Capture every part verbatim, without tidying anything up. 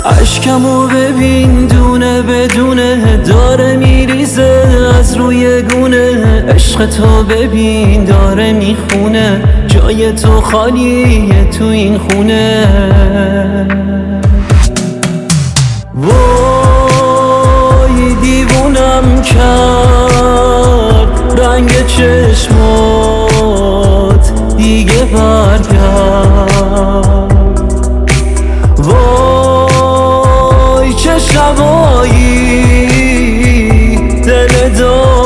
اشکمو ببین دونه بدونه داره میریزه از روی گونه. عشق تو ببین داره میخونه جای تو خالیه تو این خونه. وای دیوونم کرد رنگ چشمات دیگه برگرد. وای چه شبایی دل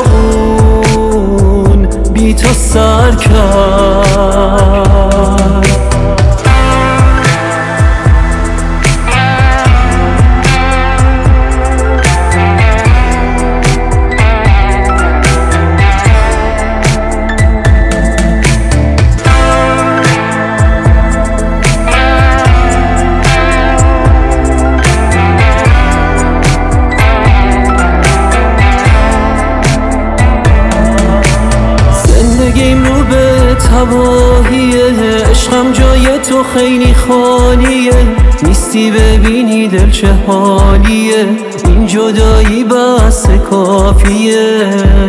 داغون بی تو سر کرد. زندگیم رو به تباهیه، عشقم جای تو خیلی خالیه. نیستی ببینی دل چه حالیه، این جدایی بس کافیه.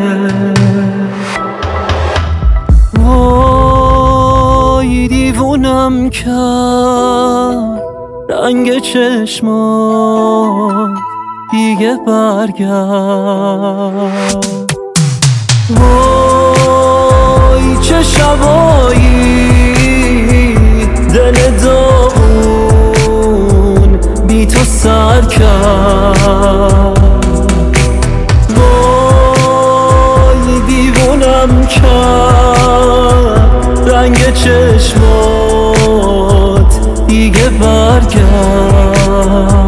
وای دیوونم کرد رنگ چشمات دیگه برگرد. وای چه شبایی دل داغون بی تو سر کرد. وای دیوونم کرد رنگ چشمات دیگه برگرد.